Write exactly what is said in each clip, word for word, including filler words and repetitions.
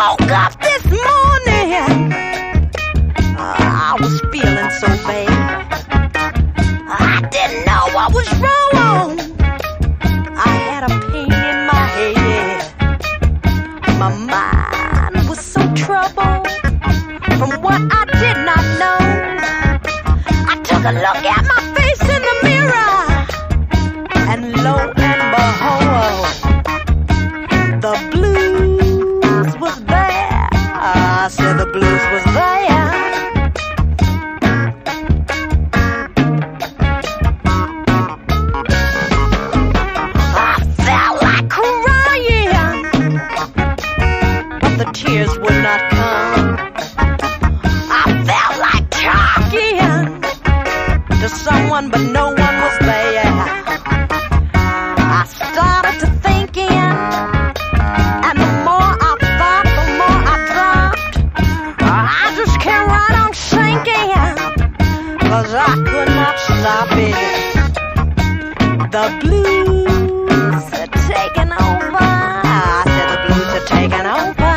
woke up this morning, I was feeling so bad. I didn't know what was wrong. I had a pain in my head. My mind was so troubled from what I did not know. I took a look at my face in the mirror, and lo and behold, the blues was there. I said the blues was there. I felt like crying, but the tears would not come. I felt like talking to someone, but no one was there. I started to thinking, and the more I thought, the more I dropped. I just kept right on sinking, 'cause I could not stop it. The blues had taken over. I said the blues had taken over.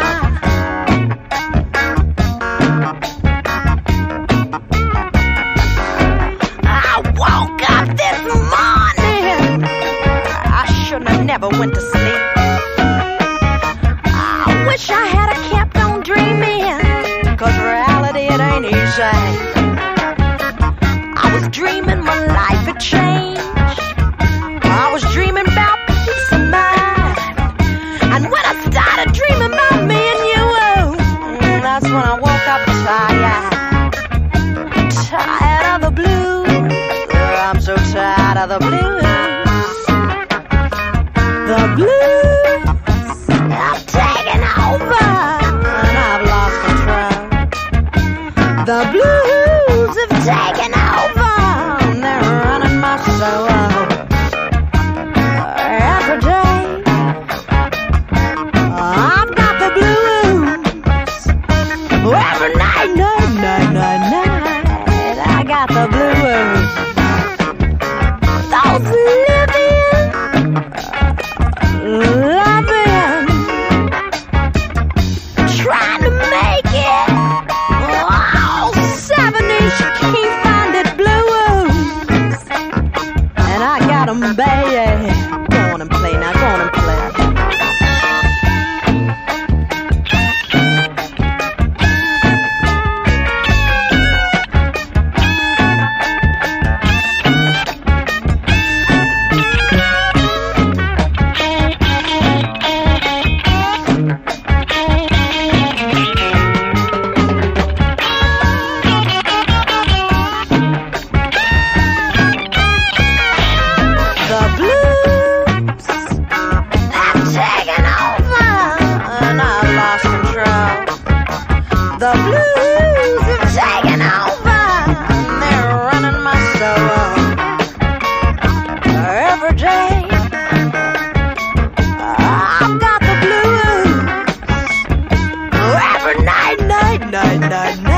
I woke up this morning. I shouldn't have never went to sleep. I wish I had a kept on dreaming, 'cause reality it ain't easy. I was dreaming my life had changed. I was dreaming about peace of mind. And when I started dreaming about me and you, that's when I woke up tired. Tired of the blues. I'm so tired of the blues. The blues have taken over, and I've lost control. The blues have taken over, and they're running my soul. Every day, I've got the blues. Every night, night, night, night, night, I got the blues. Those living, loving, trying to make it. Oh, seventies, you can't find it blues. And I got them, baby. Go on and play now, go on and play. The blues have taken over, and I've lost control. The blues have taken over, and they're running my soul. Every day, I've got the blues. Every night, night, night, night,